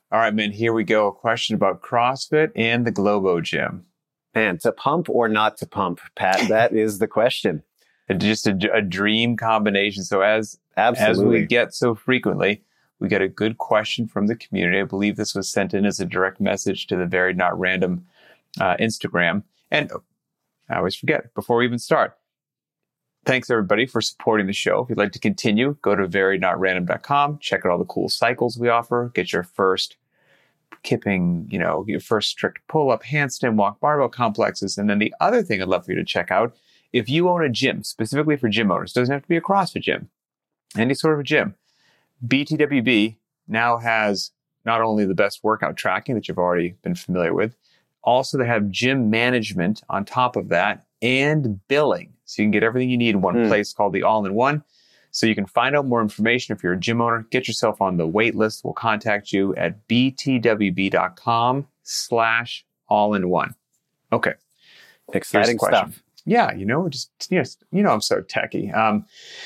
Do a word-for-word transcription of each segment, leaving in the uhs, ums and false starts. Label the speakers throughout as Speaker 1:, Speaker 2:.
Speaker 1: All right, man, here we go. A question about CrossFit and the Globo Gym.
Speaker 2: Man, to pump or not to pump, Pat, that is the question.
Speaker 1: Just a, a dream combination. So as,
Speaker 2: Absolutely.
Speaker 1: as we get so frequently, we get a good question from the community. I believe this was sent in as a direct message to the Varied Not Random uh, Instagram. And oh, I always forget, before we even start, thanks everybody for supporting the show. If you'd like to continue, go to varied not random dot com, check out all the cool cycles we offer, get your first kipping, you know, your first strict pull-up, handstand walk, barbell complexes. And then the other thing I'd love for you to check out, if you own a gym, specifically for gym owners, doesn't have to be a CrossFit gym, any sort of a gym, B T W B now has not only the best workout tracking that you've already been familiar with, also they have gym management on top of that and billing. So you can get everything you need in one mm. place called the All-in-One. So you can find out more information if you're a gym owner. Get yourself on the wait list. We'll contact you at btwb.com slash all-in-one. Okay.
Speaker 2: Exciting stuff.
Speaker 1: Yeah, you know, just, you know, you know I'm so techie. Um,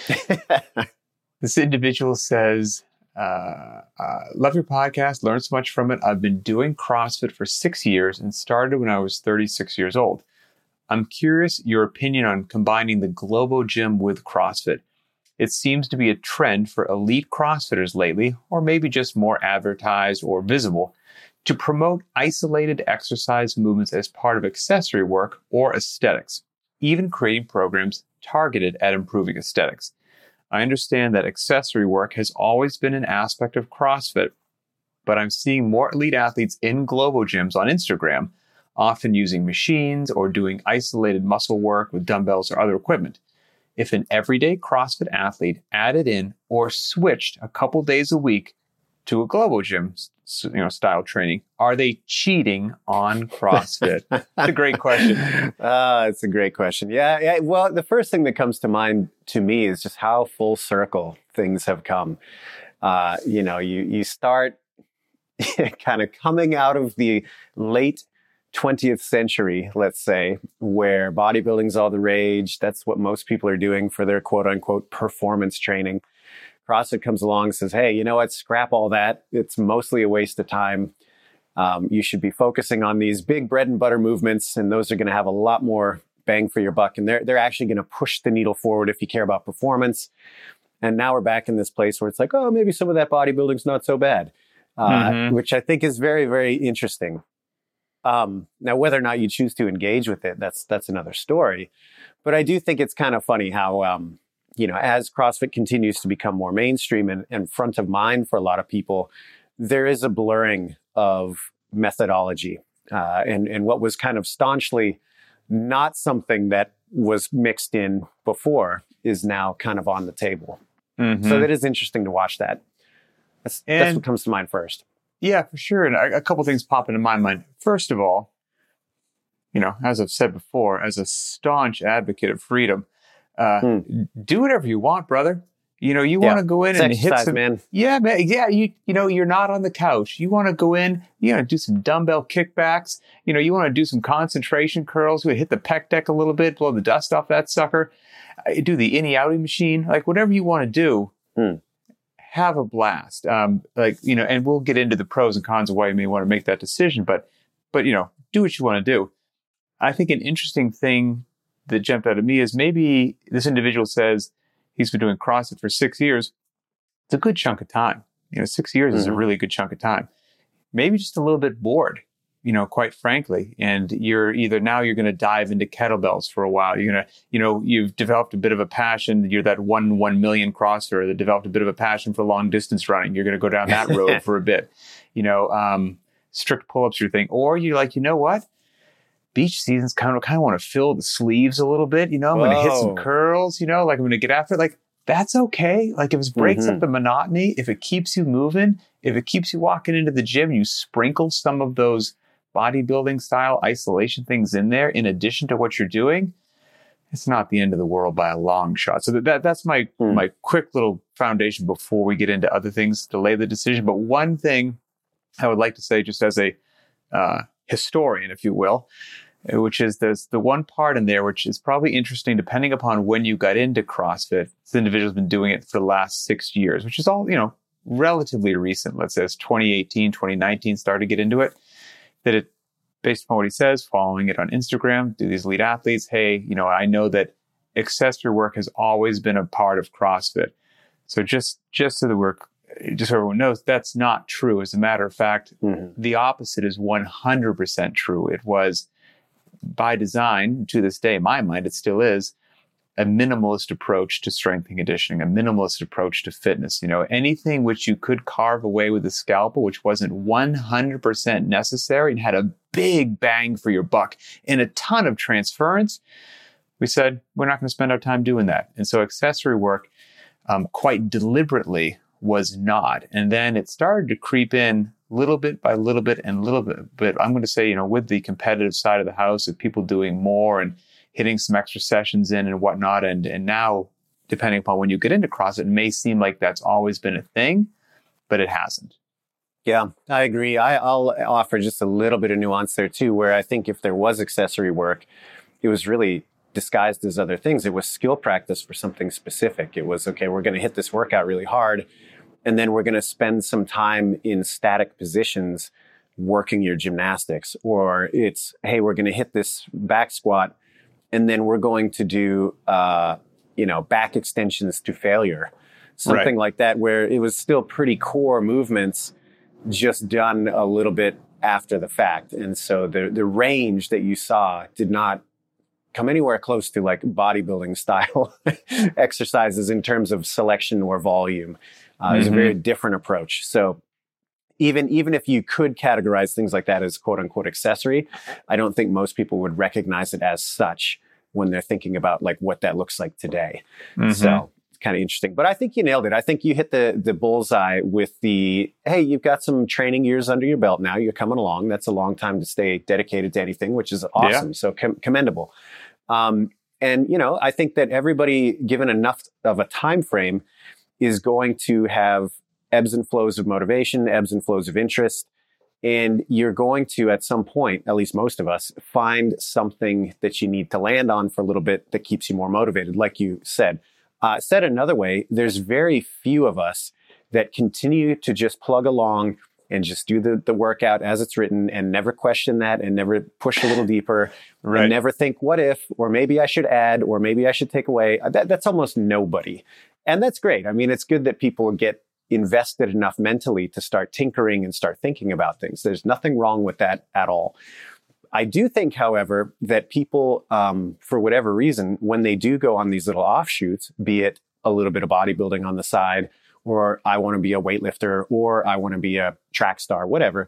Speaker 1: this individual says, uh, uh, love your podcast, learned so much from it. I've been doing CrossFit for six years and started when I was thirty-six years old. I'm curious your opinion on combining the Globo Gym with CrossFit. It seems to be a trend for elite CrossFitters lately, or maybe just more advertised or visible, to promote isolated exercise movements as part of accessory work or aesthetics, even creating programs targeted at improving aesthetics. I understand that accessory work has always been an aspect of CrossFit, but I'm seeing more elite athletes in Globo Gyms on Instagram, often using machines or doing isolated muscle work with dumbbells or other equipment. If an everyday CrossFit athlete added in or switched a couple days a week to a Globo Gym, you know, style training, are they cheating on CrossFit? That's a great question.
Speaker 2: Uh, it's a great question. Yeah, yeah. Well, the first thing that comes to mind to me is just how full circle things have come. Uh, you know, you you start kind of coming out of the late twentieth century, let's say, where bodybuilding's all the rage. That's what most people are doing for their quote unquote performance training. CrossFit comes along and says, hey, you know what? Scrap all that. It's mostly a waste of time. Um, you should be focusing on these big bread and butter movements, and those are going to have a lot more bang for your buck. And they're, they're actually going to push the needle forward if you care about performance. And now we're back in this place where it's like, oh, maybe some of that bodybuilding's not so bad, uh, mm-hmm. which I think is very, very interesting. Um, now, whether or not you choose to engage with it, that's that's another story. But I do think it's kind of funny how, um, you know, as CrossFit continues to become more mainstream and, and front of mind for a lot of people, there is a blurring of methodology. Uh, and, and what was kind of staunchly not something that was mixed in before is now kind of on the table. Mm-hmm. So that is interesting to watch that. That's, that's what comes to mind first.
Speaker 1: Yeah, for sure. And a, a couple things pop into my mind. First of all, you know, as I've said before, as a staunch advocate of freedom, uh, hmm. do whatever you want, brother. You know, you yeah. want to go in
Speaker 2: it's
Speaker 1: and
Speaker 2: exercise,
Speaker 1: hit some,
Speaker 2: man.
Speaker 1: Yeah, man. Yeah, you you know, you're not on the couch. You want to go in, you know, do some dumbbell kickbacks. You know, you want to do some concentration curls. We hit the pec deck a little bit, blow the dust off that sucker. Uh, do the innie outie machine, like whatever you want to do. Hmm. Have a blast. Um, like, you know, and we'll get into the pros and cons of why you may want to make that decision, but, but, you know, do what you want to do. I think an interesting thing that jumped out at me is maybe this individual says he's been doing CrossFit for six years. It's a good chunk of time. You know, six years mm-hmm. is a really good chunk of time. Maybe just a little bit bored, you know, quite frankly. And you're either now you're going to dive into kettlebells for a while. You're going to, you know, you've developed a bit of a passion. You're that one, one million crosser that developed a bit of a passion for long distance running. You're going to go down that road for a bit, you know, um, strict pull-ups, your thing. Or you're like, you know what? Beach season's kind of, kind of want to fill the sleeves a little bit. You know, I'm going to hit some curls, you know, like I'm going to get after it. Like, that's okay. Like if it breaks mm-hmm. up the monotony, if it keeps you moving, if it keeps you walking into the gym, you sprinkle some of those bodybuilding style isolation things in there in addition to what you're doing, it's not the end of the world by a long shot. So that, that that's my mm. my quick little foundation before we get into other things to lay the decision. But one thing I would like to say, just as a uh, historian, if you will, which is there's the one part in there which is probably interesting depending upon when you got into CrossFit. This individual's been doing it for the last six years, which is all, you know, relatively recent, let's say it's twenty eighteen, twenty nineteen, started to get into it, that it, based upon what he says, following it on Instagram, do these elite athletes, hey, you know, I know that accessory work has always been a part of CrossFit. So just, just so that we're, just so everyone knows, that's not true. As a matter of fact, mm-hmm. the opposite is one hundred percent true. It was by design, to this day, in my mind, it still is, a minimalist approach to strength and conditioning, a minimalist approach to fitness. You know, anything which you could carve away with a scalpel, which wasn't one hundred percent necessary and had a big bang for your buck and a ton of transference, we said, we're not going to spend our time doing that. And so accessory work, um, quite deliberately, was not. And then it started to creep in little bit by little bit and little bit. But I'm going to say, you know, with the competitive side of the house, of people doing more and hitting some extra sessions in and whatnot. And, and now, depending upon when you get into CrossFit, it may seem like that's always been a thing, but it hasn't.
Speaker 2: Yeah, I agree. I, I'll offer just a little bit of nuance there too, where I think if there was accessory work, it was really disguised as other things. It was skill practice for something specific. It was, okay, we're going to hit this workout really hard, and then we're going to spend some time in static positions working your gymnastics. Or it's, hey, we're going to hit this back squat, and then we're going to do, uh, you know, back extensions to failure. Something right. like that, where it was still pretty core movements, just done a little bit after the fact. And so the, the range that you saw did not come anywhere close to like bodybuilding style exercises in terms of selection or volume. Uh, mm-hmm. It was a very different approach. So even, even if you could categorize things like that as quote unquote accessory, I don't think most people would recognize it as such when they're thinking about like what that looks like today. Mm-hmm. So it's kind of interesting, but I think you nailed it. I think you hit the, the bullseye with the, hey, you've got some training years under your belt now. You're coming along. That's a long time to stay dedicated to anything, which is awesome. Yeah. So com- commendable. Um, and, you know, I think that everybody, given enough of a time frame, is going to have ebbs and flows of motivation, ebbs and flows of interest. And you're going to, at some point, at least most of us, find something that you need to land on for a little bit that keeps you more motivated, like you said. Uh, said another way, there's very few of us that continue to just plug along and just do the, the workout as it's written and never question that and never push a little deeper right. and never think, what if, or maybe I should add, or maybe I should take away. That, that's almost nobody. And that's great. I mean, it's good that people get invested enough mentally to start tinkering and start thinking about things. There's nothing wrong with that at all. I do think, however, that people, um, for whatever reason, when they do go on these little offshoots, be it a little bit of bodybuilding on the side, or I want to be a weightlifter, or I want to be a track star, whatever,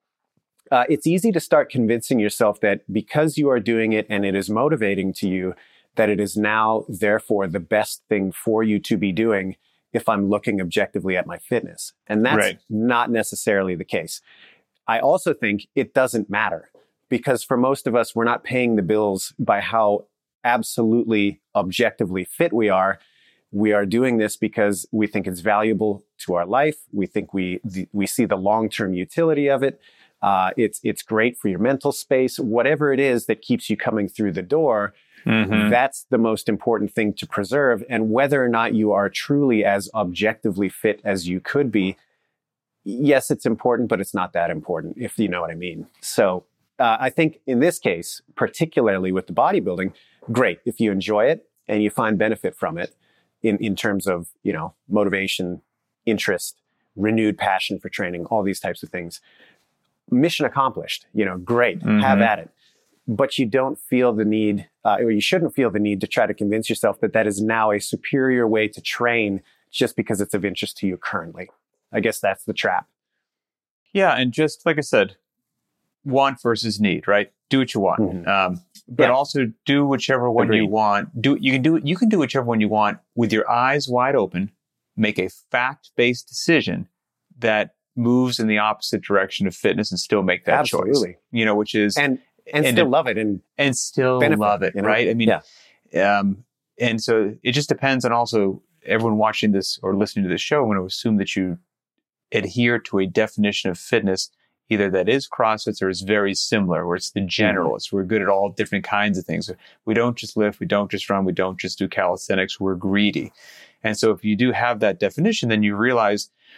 Speaker 2: uh, it's easy to start convincing yourself that because you are doing it and it is motivating to you, that it is now, therefore, the best thing for you to be doing if I'm looking objectively at my fitness. And that's right. not necessarily the case. I also think it doesn't matter, because for most of us, we're not paying the bills by how absolutely objectively fit we are. We are doing this because we think it's valuable to our life. We think we th- we see the long-term utility of it. Uh, it's it's great for your mental space. Whatever it is that keeps you coming through the door, mm-hmm. that's the most important thing to preserve. And whether or not you are truly as objectively fit as you could be, yes, it's important, but it's not that important, if you know what I mean. So uh, I think in this case, particularly with the bodybuilding, great. If you enjoy it and you find benefit from it in, in terms of, you know, motivation, interest, renewed passion for training, all these types of things, mission accomplished, you know, great, mm-hmm. have at it. But you don't feel the need, uh, or you shouldn't feel the need to try to convince yourself that that is now a superior way to train just because it's of interest to you currently. I guess that's the trap.
Speaker 1: Yeah. And just like I said, want versus need, right? Do what you want. Mm-hmm. Um, but yeah. also do whichever one Agreed. you want. Do you can do you can do whichever one you want with your eyes wide open, make a fact-based decision that moves in the opposite direction of fitness and still make that Absolutely. choice. You know, which is
Speaker 2: and And, and still love it and
Speaker 1: and still benefit, love it, you know? Right? I mean, yeah. um, and so it just depends on also everyone watching this or listening to this show. I'm going to assume that you adhere to a definition of fitness, either that is CrossFit or is very similar, where it's the generalists. Mm-hmm. We're good at all different kinds of things. We don't just lift, we don't just run, we don't just do calisthenics. We're greedy. And so if you do have that definition, then you realize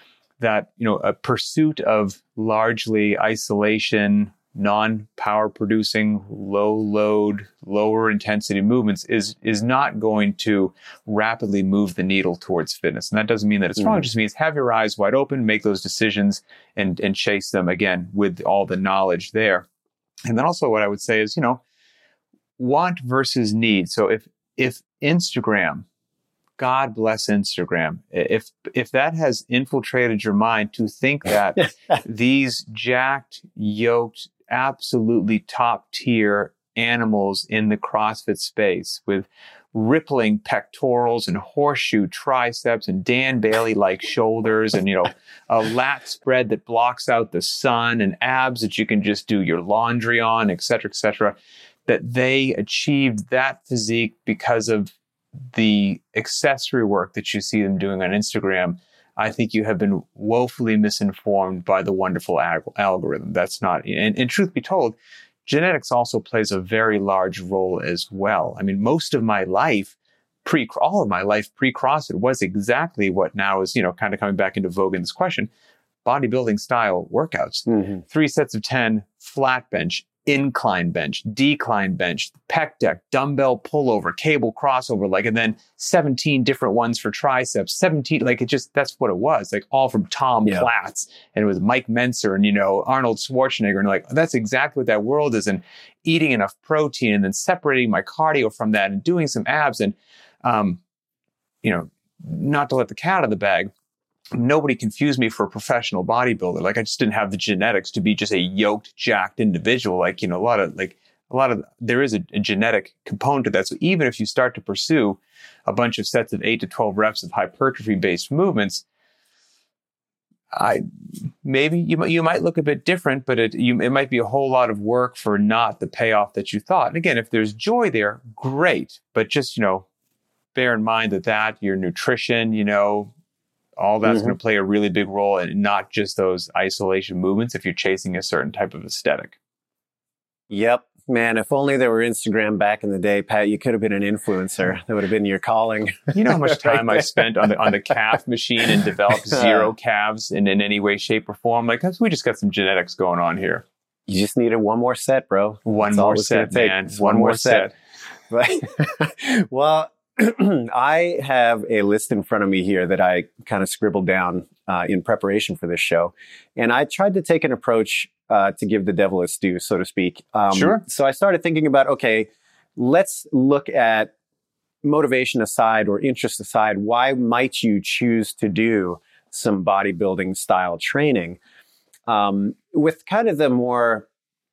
Speaker 1: that, you know, a pursuit of largely isolation, non-power producing, low load, lower intensity movements is is not going to rapidly move the needle towards fitness. And that doesn't mean that it's mm. wrong. It just means have your eyes wide open, make those decisions and, and chase them again with all the knowledge there. And then also what I would say is, you know, want versus need. So if, if Instagram, God bless Instagram, if, if that has infiltrated your mind to think that these jacked, yoked, absolutely top tier animals in the CrossFit space with rippling pectorals and horseshoe triceps and Dan Bailey like shoulders and, you know, a lat spread that blocks out the sun and abs that you can just do your laundry on, et cetera, et cetera, that they achieved that physique because of the accessory work that you see them doing on Instagram. I think you have been woefully misinformed by the wonderful ag- algorithm. That's not, and, and truth be told, genetics also plays a very large role as well. I mean, most of my life, pre, all of my life pre-CrossFit was exactly what now is, you know, kind of coming back into vogue in this question, bodybuilding style workouts. Mm-hmm. Three sets of ten, flat bench, incline bench, decline bench, pec deck, dumbbell pullover, cable crossover, like, and then seventeen different ones for triceps, seventeen, like it just, that's what it was, like all from Tom yeah. Platz and it was Mike Menser and, you know, Arnold Schwarzenegger. And like, that's exactly what that world is. And eating enough protein and then separating my cardio from that and doing some abs and, um, you know, not to let the cat out of the bag. Nobody confused me for a professional bodybuilder. Like I just didn't have the genetics to be just a yoked, jacked individual. Like, you know, a lot of like a lot of there is a, a genetic component to that. So even if you start to pursue a bunch of sets of eight to twelve reps of hypertrophy based movements, I maybe you might you might look a bit different, but it you it might be a whole lot of work for not the payoff that you thought. And again, if there's joy there, great. But just, you know, bear in mind that that your nutrition, you know, all that's mm-hmm. going to play a really big role and not just those isolation movements if you're chasing a certain type of aesthetic.
Speaker 2: Yep. Man, if only there were Instagram back in the day, Pat, you could have been an influencer. That would have been your calling.
Speaker 1: You know how much time I spent on the on the calf machine and developed zero calves in, in any way, shape, or form? Like, we just got some genetics going on here.
Speaker 2: You just needed one more set, bro.
Speaker 1: One That's more set, man. One, one more set.
Speaker 2: set. Well, I have a list in front of me here that I kind of scribbled down uh, in preparation for this show. And I tried to take an approach uh, to give the devil its due, so to speak. Um,
Speaker 1: sure.
Speaker 2: So I started thinking about, okay, let's look at motivation aside or interest aside. Why might you choose to do some bodybuilding style training um, with kind of the more,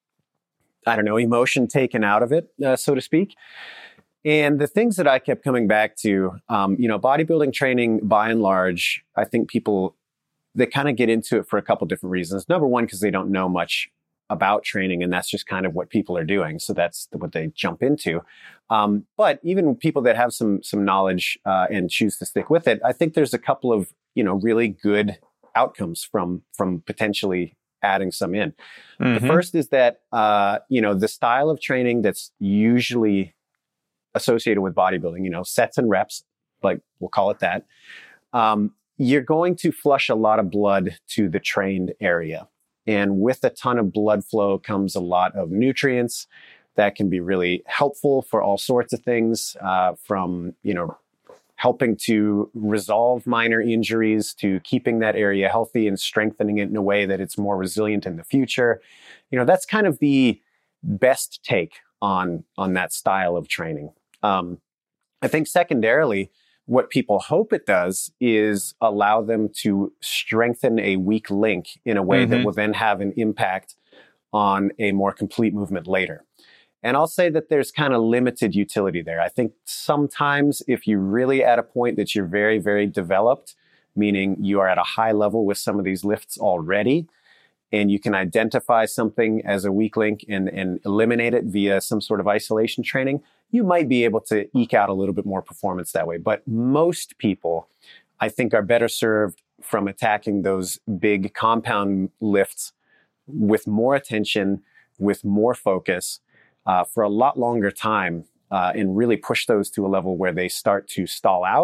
Speaker 2: I don't know, emotion taken out of it, uh, so to speak? And the things that I kept coming back to, um, you know, bodybuilding training, by and large, I think people, they kind of get into it for a couple different reasons. Number one, because they don't know much about training, and that's just kind of what people are doing. So that's what they jump into. Um, but even people that have some some knowledge uh, and choose to stick with it, I think there's a couple of, you know, really good outcomes from from potentially adding some in. Mm-hmm. The first is that, uh, you know, the style of training that's usually associated with bodybuilding, you know, sets and reps, like we'll call it that, um, you're going to flush a lot of blood to the trained area. And with a ton of blood flow comes a lot of nutrients that can be really helpful for all sorts of things, uh, from, you know, helping to resolve minor injuries to keeping that area healthy and strengthening it in a way that it's more resilient in the future. You know, that's kind of the best take on, on that style of training. Um, I think secondarily, what people hope it does is allow them to strengthen a weak link in a way mm-hmm. that will then have an impact on a more complete movement later. And I'll say that there's kind of limited utility there. I think sometimes if you're really at a point that you're very, very developed, meaning you are at a high level with some of these lifts already, and you can identify something as a weak link and, and eliminate it via some sort of isolation training, you might be able to eke out a little bit more performance that way. But most people, I think, are better served from attacking those big compound lifts with more attention, with more focus, uh, for a lot longer time, uh, and really push those to a level where they start to stall out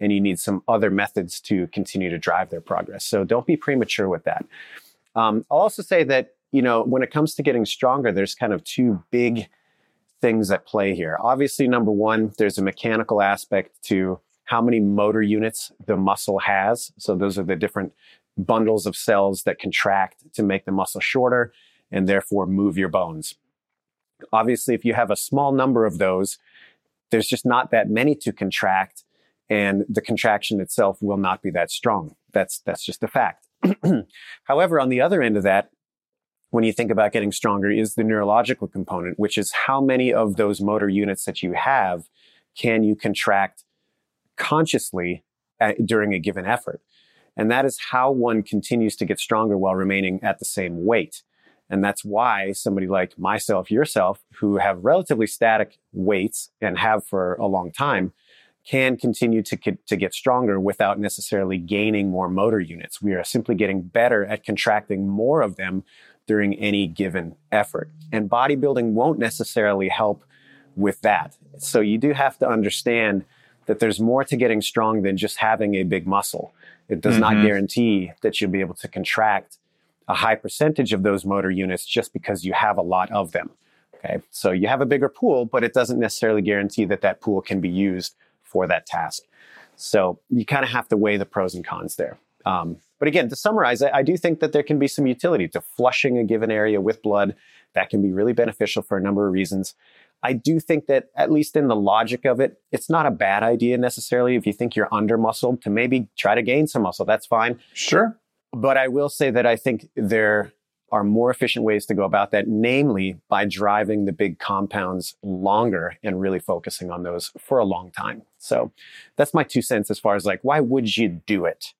Speaker 2: and you need some other methods to continue to drive their progress. So don't be premature with that. Um, I'll also say that, you know, when it comes to getting stronger, there's kind of two big things at play here. Obviously, number one, there's a mechanical aspect to how many motor units the muscle has. So those are the different bundles of cells that contract to make the muscle shorter and therefore move your bones. Obviously, if you have a small number of those, there's just not that many to contract, and the contraction itself will not be that strong. That's, that's just a fact. However, on the other end of that, when you think about getting stronger, is the neurological component, which is how many of those motor units that you have can you contract consciously at, during a given effort. And that is how one continues to get stronger while remaining at the same weight. And that's why somebody like myself, yourself, who have relatively static weights and have for a long time, can continue to, to get stronger without necessarily gaining more motor units. We are simply getting better at contracting more of them during any given effort. And bodybuilding won't necessarily help with that. So you do have to understand that there's more to getting strong than just having a big muscle. It does mm-hmm. not guarantee that you'll be able to contract a high percentage of those motor units just because you have a lot of them. Okay, so you have a bigger pool, but it doesn't necessarily guarantee that that pool can be used for that task. So you kind of have to weigh the pros and cons there. Um, but again, to summarize, I, I do think that there can be some utility to flushing a given area with blood. That can be really beneficial for a number of reasons. I do think that, at least in the logic of it, it's not a bad idea necessarily if you think you're under-muscled to maybe try to gain some muscle. That's fine.
Speaker 1: Sure.
Speaker 2: But I will say that I think there are more efficient ways to go about that, namely by driving the big compounds longer and really focusing on those for a long time. So that's my two cents as far as like, why would you do it?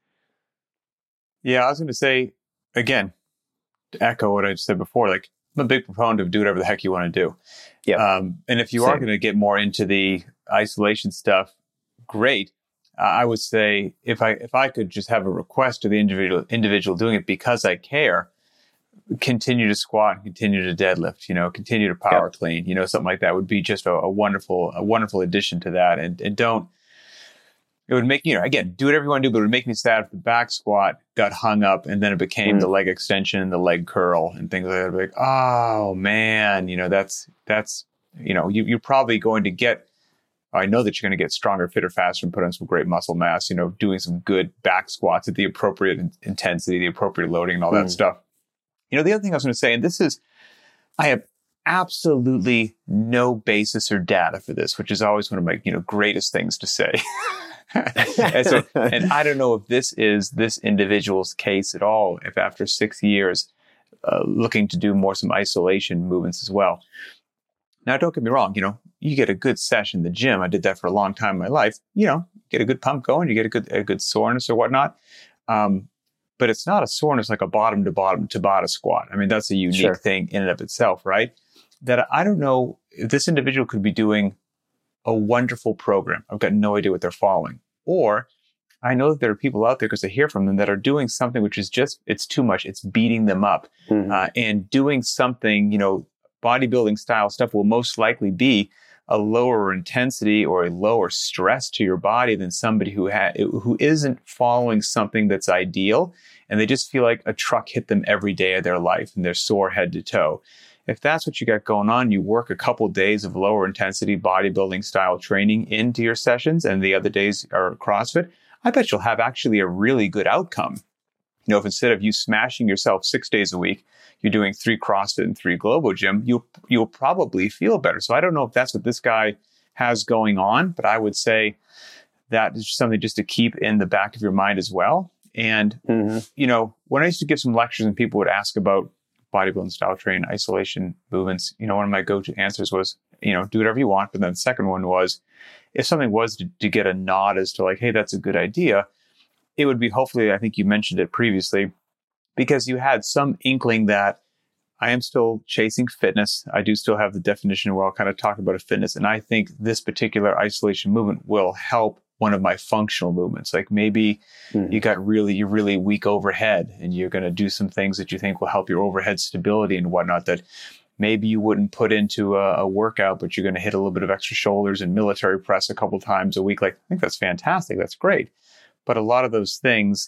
Speaker 1: Yeah, I was going to say, again, to echo what I just said before, like, I'm a big proponent of do whatever the heck you want to do.
Speaker 2: Yeah.
Speaker 1: Um, and if you
Speaker 2: Same.
Speaker 1: are going to get more into the isolation stuff, great. Uh, I would say if I if I could just have a request to the individual individual doing it because I care, continue to squat, continue to deadlift, you know, continue to power yep. clean, you know, something like that would be just a, a wonderful a wonderful addition to that. And and don't. It would make, you know, again, do whatever you want to do, but it would make me sad if the back squat got hung up and then it became mm. the leg extension, the leg curl and things like that. I'd be like, oh man, you know, that's, that's, you know, you, you're probably going to get, I know that you're going to get stronger, fitter, faster and put on some great muscle mass, you know, doing some good back squats at the appropriate in- intensity, the appropriate loading and all mm. that stuff. You know, the other thing I was going to say, and this is, I have absolutely no basis or data for this, which is always one of my, you know, greatest things to say. and, so, and I don't know if this is this individual's case at all, if after six years uh, looking to do more some isolation movements as well. Now, don't get me wrong, you know, you get a good session in the gym. I did that for a long time in my life. You know, get a good pump going, you get a good a good soreness or whatnot. Um, but it's not a soreness like a bottom to bottom Tabata squat. I mean, that's a unique sure. thing in and of itself, right? That I don't know if this individual could be doing a wonderful program. I've got no idea what they're following. Or I know that there are people out there, because I hear from them, that are doing something which is just, it's too much. It's beating them up. Mm-hmm. Uh, and doing something, you know, bodybuilding style stuff will most likely be a lower intensity or a lower stress to your body than somebody who ha- who isn't following something that's ideal. And they just feel like a truck hit them every day of their life and they're sore head to toe. If that's what you got going on, you work a couple of days of lower intensity bodybuilding style training into your sessions and the other days are CrossFit, I bet you'll have actually a really good outcome. You know, if instead of you smashing yourself six days a week, you're doing three CrossFit and three Globo Gym, you'll, you'll probably feel better. So I don't know if that's what this guy has going on, but I would say that is something just to keep in the back of your mind as well. And, mm-hmm. you know, when I used to give some lectures and people would ask about bodybuilding style training, isolation movements, you know, one of my go-to answers was, you know, do whatever you want. But then the second one was, if something was to, to get a nod as to like, hey, that's a good idea, it would be hopefully, I think you mentioned it previously, because you had some inkling that I am still chasing fitness. I do still have the definition where I'll kind of talk about a fitness. And I think this particular isolation movement will help one of my functional movements. Like maybe mm-hmm. you got really, you're really weak overhead and you're going to do some things that you think will help your overhead stability and whatnot, that maybe you wouldn't put into a, a workout, but you're going to hit a little bit of extra shoulders and military press a couple times a week. Like, I think that's fantastic. That's great. But a lot of those things,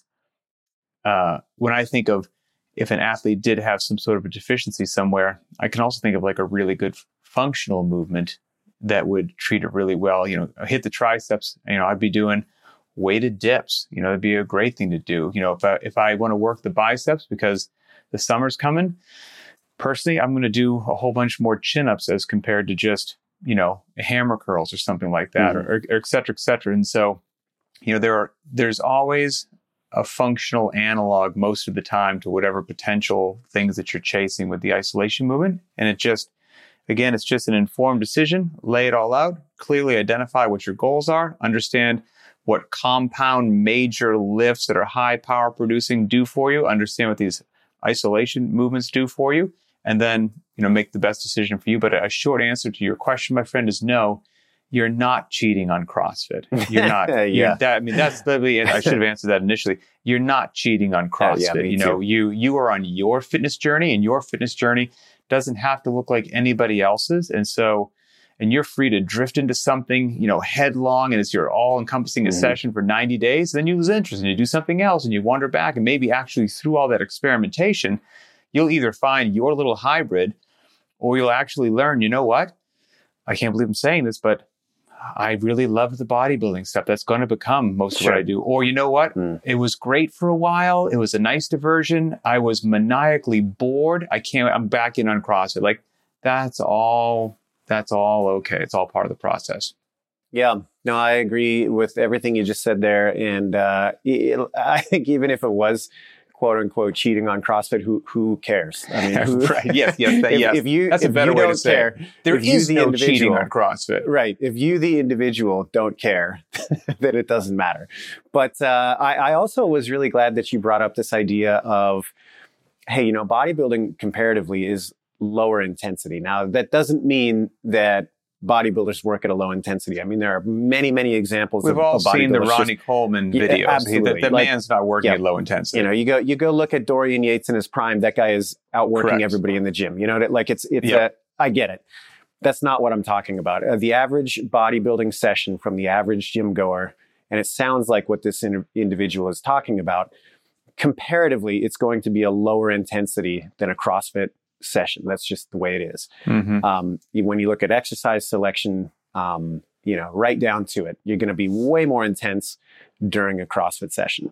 Speaker 1: uh, when I think of if an athlete did have some sort of a deficiency somewhere, I can also think of like a really good functional movement that would treat it really well. You know, hit the triceps, you know, I'd be doing weighted dips. You know, it'd be a great thing to do. You know, if I, if I want to work the biceps because the summer's coming, personally, I'm going to do a whole bunch more chin-ups as compared to just, you know, hammer curls or something like that, mm-hmm. or, or et cetera, et cetera. And so, you know, there are, there's always a functional analog most of the time to whatever potential things that you're chasing with the isolation movement. And it just, again, it's just an informed decision. Lay it all out, clearly identify what your goals are, understand what compound major lifts that are high power producing do for you, understand what these isolation movements do for you, and then, you know, make the best decision for you. But a short answer to your question, my friend, is no. You're not cheating on CrossFit. You're not.
Speaker 2: yeah.
Speaker 1: You're that, I mean, that's literally, I should have answered that initially. You're not cheating on CrossFit.
Speaker 2: Yeah, yeah,
Speaker 1: you know,
Speaker 2: too.
Speaker 1: you, you are on your fitness journey, and your fitness journey doesn't have to look like anybody else's. And so, and you're free to drift into something, you know, headlong, and it's your all encompassing a
Speaker 2: mm-hmm.
Speaker 1: session for ninety days. Then you lose interest and you do something else and you wander back, and maybe actually through all that experimentation, you'll either find your little hybrid, or you'll actually learn, you know what? I can't believe I'm saying this, but I really love the bodybuilding stuff. That's going to become most
Speaker 2: sure.
Speaker 1: of what I do. Or you know what? Mm. It was great for a while. It was a nice diversion. I was maniacally bored. I can't, I'm back in on CrossFit. Like, that's all, that's all okay. It's all part of the process.
Speaker 2: Yeah, no, I agree with everything you just said there. And uh, it, I think even if it was quote unquote cheating on CrossFit, who who cares? I mean, who,
Speaker 1: right. yes, yes, that,
Speaker 2: if,
Speaker 1: yes.
Speaker 2: if you,
Speaker 1: That's
Speaker 2: if
Speaker 1: a better
Speaker 2: you
Speaker 1: way
Speaker 2: don't
Speaker 1: to say
Speaker 2: care,
Speaker 1: it. There is
Speaker 2: the
Speaker 1: no cheating on CrossFit.
Speaker 2: Right. If you, the individual, don't care, then it doesn't matter. But uh, I, I also was really glad that you brought up this idea of, hey, you know, bodybuilding comparatively is lower intensity. Now, that doesn't mean that bodybuilders work at a low intensity. I mean, there are many, many examples.
Speaker 1: We've
Speaker 2: of,
Speaker 1: all
Speaker 2: of
Speaker 1: seen the Ronnie
Speaker 2: just,
Speaker 1: Coleman
Speaker 2: yeah,
Speaker 1: videos.
Speaker 2: absolutely.
Speaker 1: He, the the
Speaker 2: like,
Speaker 1: man's not working
Speaker 2: yeah,
Speaker 1: at low intensity.
Speaker 2: You know, you go you go look at Dorian Yates in his prime. That guy is outworking
Speaker 1: Correct.
Speaker 2: everybody in the gym. You know, like it's it's
Speaker 1: yep.
Speaker 2: a, I get it. That's not what I'm talking about. Uh, the average bodybuilding session from the average gym goer, and it sounds like what this in, individual is talking about. Comparatively, it's going to be a lower intensity than a CrossFit session. That's just the way it is.
Speaker 1: Mm-hmm.
Speaker 2: Um, when you look at exercise selection, um, you know, right down to it, you're going to be way more intense during a CrossFit session.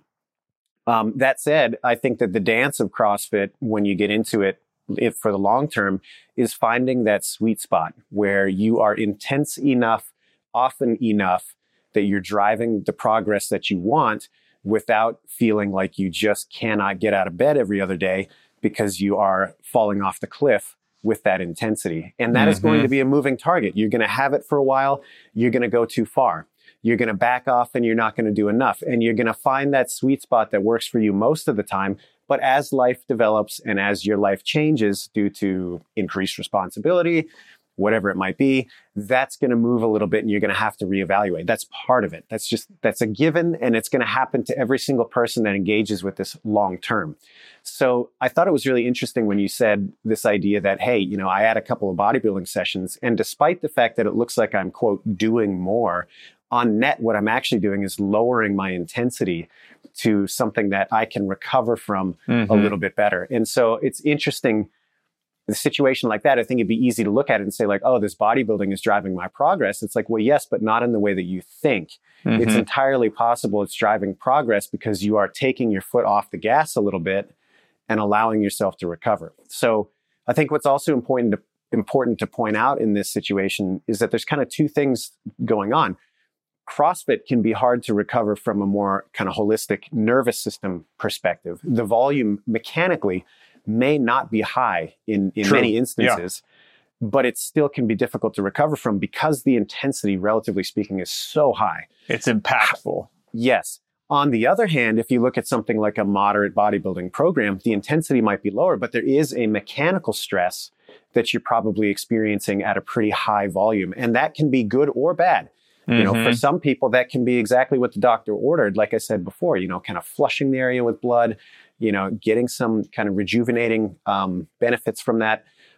Speaker 2: Um, that said, I think that the dance of CrossFit, when you get into it, if for the long term, is finding that sweet spot where you are intense enough, often enough, that you're driving the progress that you want without feeling like you just cannot get out of bed every other day because you are falling off the cliff with that intensity. And that mm-hmm. is going to be a moving target. You're going to have it for a while. You're going to go too far. You're going to back off and you're not going to do enough. And you're going to find that sweet spot that works for you most of the time. But as life develops and as your life changes due to increased responsibility, whatever it might be, that's going to move a little bit and you're going to have to reevaluate. That's part of it. That's just, that's a given, and it's going to happen to every single person that engages with this long term. So I thought it was really interesting when you said this idea that, hey, you know, I had a couple of bodybuilding sessions, and despite the fact that it looks like I'm, quote, doing more, on net, what I'm actually doing is lowering my intensity to something that I can recover from mm-hmm. a little bit better. And so it's interesting. The situation like that, I think it'd be easy to look at it and say like, oh, this bodybuilding is driving my progress. It's like, well, yes, but not in the way that you think. Mm-hmm. It's entirely possible it's driving progress because you are taking your foot off the gas a little bit and allowing yourself to recover. So I think what's also important to, important to point out in this situation is that there's kind of two things going on. CrossFit can be hard to recover from a more kind of holistic nervous system perspective. The volume mechanically may not be high in, in many instances, yeah. but it still can be difficult to recover from because the intensity, relatively speaking, is so high.
Speaker 1: It's impactful.
Speaker 2: Yes. On the other hand, if you look at something like a moderate bodybuilding program, the intensity might be lower, but there is a mechanical stress that you're probably experiencing at a pretty high volume. And that can be good or bad. Mm-hmm. You know, for some people, that can be exactly what the doctor ordered. Like I said before, you know, kind of flushing the area with blood, you know, getting some kind of rejuvenating um, benefits from that.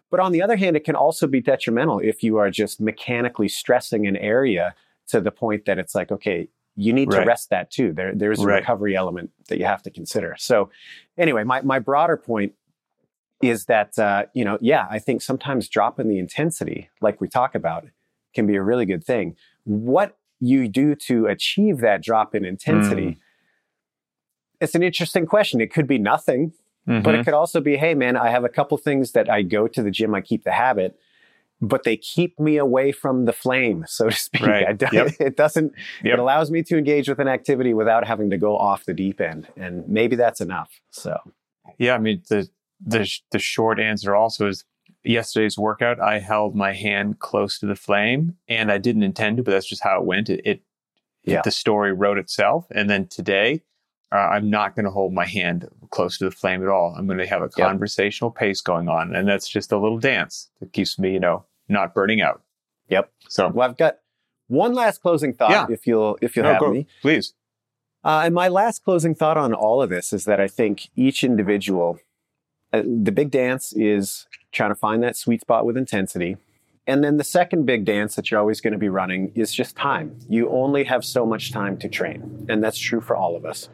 Speaker 2: But on the other hand, it can also be detrimental if you are just mechanically stressing an area to the point that it's like, okay, you need
Speaker 1: Right.
Speaker 2: to rest that too. There, there's a
Speaker 1: Right.
Speaker 2: recovery element that you have to consider. So anyway, my, my broader point is that, uh, you know, yeah, I think sometimes dropping the intensity, like we talk about, can be a really good thing. What you do to achieve that drop in intensity,
Speaker 1: Mm.
Speaker 2: it's an interesting question. It could be nothing,
Speaker 1: Mhm.
Speaker 2: but it could also be, hey, man, I have a couple things that I go to the gym, I keep the habit, but they keep me away from the flame, so to speak.
Speaker 1: Right.
Speaker 2: I do,
Speaker 1: Yep.
Speaker 2: It doesn't,
Speaker 1: Yep.
Speaker 2: it allows me to engage with an activity without having to go off the deep end. And maybe that's enough. So,
Speaker 1: Yeah, I mean, the the sh- the short answer also is yesterday's workout. I held my hand close to the flame, and I didn't intend to, but that's just how it went. It, it
Speaker 2: Yeah.
Speaker 1: the story wrote itself. And then today, uh, I'm not going to hold my hand close to the flame at all. I'm going to have a
Speaker 2: Yep.
Speaker 1: conversational pace going on, and that's just a little dance that keeps me, you know, not burning out.
Speaker 2: yep.
Speaker 1: So,
Speaker 2: Well, I've got one last closing thought,
Speaker 1: Yeah.
Speaker 2: if you'll, if you'll
Speaker 1: no,
Speaker 2: have
Speaker 1: go,
Speaker 2: me.
Speaker 1: please.
Speaker 2: Uh, and my last closing thought on all of this is that I think each individual, uh, the big dance is trying to find that sweet spot with intensity. And then the second big dance that you're always going to be running is just time. You only have so much time to train. And that's true for all of us.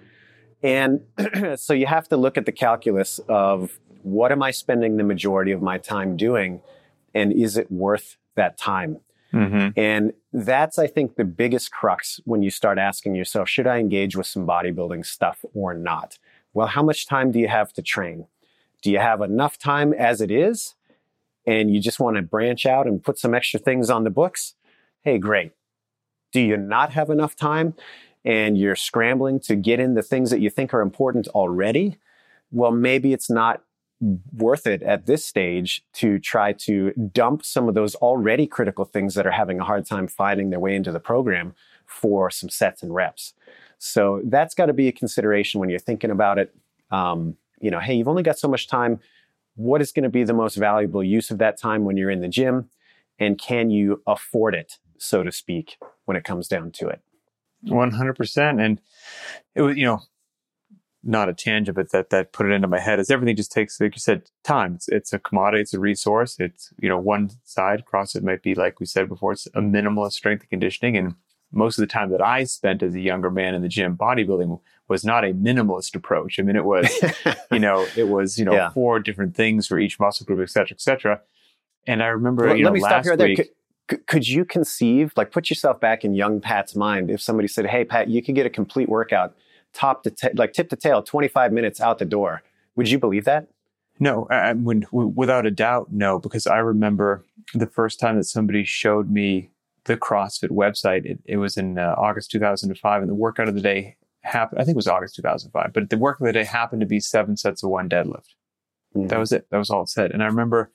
Speaker 2: And so you have to look at the calculus of what am I spending the majority of my time doing? And is it worth that time?
Speaker 1: Mm-hmm.
Speaker 2: And that's, I think, the biggest crux when you start asking yourself, should I engage with some bodybuilding stuff or not? Well, how much time do you have to train? Do you have enough time as it is? And you just want to branch out and put some extra things on the books? Hey, great. Do you not have enough time and you're scrambling to get in the things that you think are important already? Well, maybe it's not worth it at this stage to try to dump some of those already critical things that are having a hard time finding their way into the program for some sets and reps. So that's got to be a consideration when you're thinking about it. Um, you know, hey, you've only got so much time. What is going to be the most valuable use of that time when you're in the gym? And can you afford it, so to speak, when it comes down to it?
Speaker 1: one hundred percent. And it was, you know, not a tangent, but that that put it into my head is everything just takes, like you said, time. It's, it's a commodity. It's a resource. It's, you know, one side. CrossFit might be, like we said before, it's a minimalist strength and conditioning. And most of the time that I spent as a younger man in the gym, bodybuilding was not a minimalist approach. I mean, it was, you know, it was, you know,
Speaker 2: Yeah.
Speaker 1: four different things for each muscle group, et cetera, et cetera. And I remember,
Speaker 2: Let,
Speaker 1: you
Speaker 2: let
Speaker 1: know,
Speaker 2: me stop
Speaker 1: last
Speaker 2: you right there.
Speaker 1: week,
Speaker 2: Could, could, could you conceive, like put yourself back in young Pat's mind, if somebody said, hey, Pat, you could get a complete workout, top to ta- like tip to tail, twenty-five minutes out the door. Would you believe that?
Speaker 1: No, I, I- when, w- without a doubt, no, because I remember the first time that somebody showed me the CrossFit website. It, it was in uh, August two thousand five, and the workout of the day happened. I think it was August two thousand five, but the workout of the day happened to be seven sets of one deadlift.
Speaker 2: Mm-hmm.
Speaker 1: That was it. That was all it said. And I remember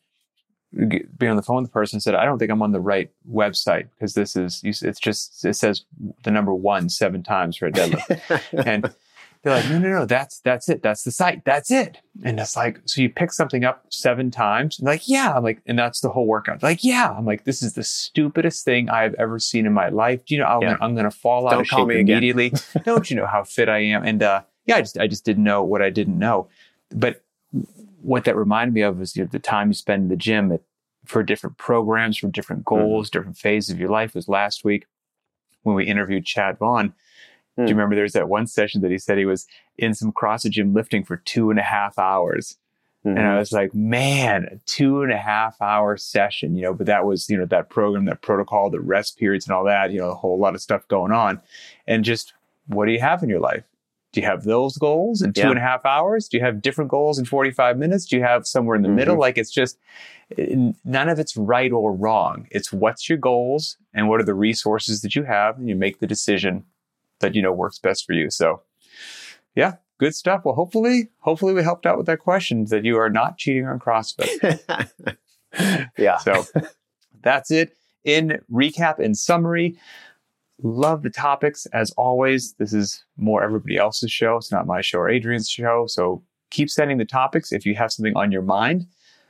Speaker 1: g- being on the phone with the person and said, I don't think I'm on the right website because this is, you s- it's just, it says the number one seven times for a deadlift. And they're like, no, no, no, that's, that's it. That's the site. That's it. And it's like, so you pick something up seven times and like, yeah, I'm like, and that's the whole workout. Like, yeah, I'm like, this is the stupidest thing I've ever seen in my life. Do you know, I'm,
Speaker 2: Yeah.
Speaker 1: gonna, I'm going to fall out
Speaker 2: Don't
Speaker 1: of
Speaker 2: call
Speaker 1: shape
Speaker 2: me again.
Speaker 1: immediately. Don't you know how fit I am? And, uh, yeah, I just, I just didn't know what I didn't know. But what that reminded me of was, you know, the time you spend in the gym at, for different programs, for different goals, mm-hmm. different phases of your life. Was last week when we interviewed Chad Vaughn. Do you remember there was that one session that he said he was in some CrossFit gym lifting for two and a half hours? Mm-hmm. And I was like, man, a two and a half hour session, you know, but that was, you know, that program, that protocol, the rest periods and all that, you know, a whole lot of stuff going on. And just, what do you have in your life? Do you have those goals in two yeah. and a half hours? Do you have different goals in forty-five minutes? Do you have somewhere in the mm-hmm. middle? Like, it's just, none of it's right or wrong. It's what's your goals and what are the resources that you have, and you make the decision that, you know, works best for you. So yeah, good stuff. Well, hopefully, hopefully we helped out with that question, that you are not cheating on CrossFit.
Speaker 2: Yeah.
Speaker 1: So that's it. In recap and summary, love the topics as always. This is more everybody else's show. It's not my show or Adrian's show. So keep sending the topics. If you have something on your mind,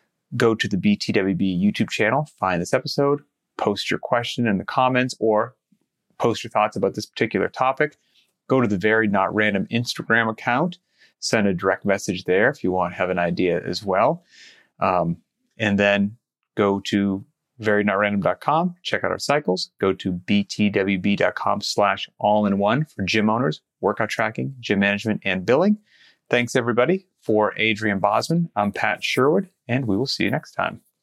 Speaker 1: go to the B T W B YouTube channel, find this episode, post your question in the comments, or post your thoughts about this particular topic. Go to the Varied Not Random Instagram account. Send a direct message there if you want to have an idea as well. Um, and then go to varied not random dot com, check out our cycles, go to b t w b dot com slash all in one for gym owners, workout tracking, gym management, and billing. Thanks everybody. For Adrian Bosman, I'm Pat Sherwood, and we will see you next time.